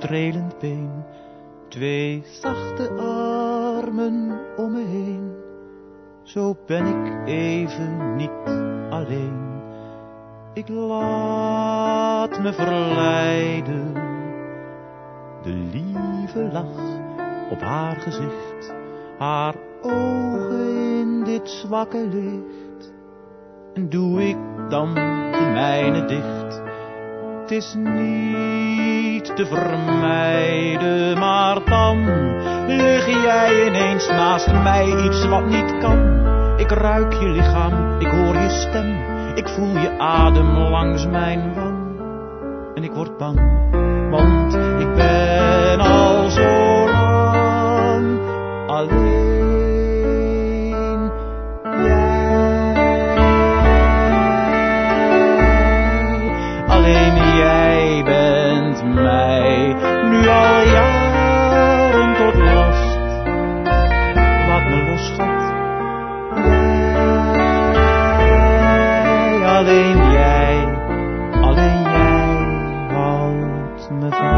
strelend been, 2 zachte armen om me heen. Zo ben ik even niet alleen. Ik laat me verleiden. De lieve lach op haar gezicht, haar ogen in dit zwakke licht. En doe ik dan de mijne dicht. Het is niet te vermijden, maar dan lig jij ineens naast mij, iets wat niet kan. Ik ruik je lichaam, ik hoor je stem, ik voel je adem langs mijn wang. En ik word bang, want ik ben al zo lang alleen. Alleen jij bent mij nu al jaren tot last. Laat me los, schat. Alleen jij houdt me vast.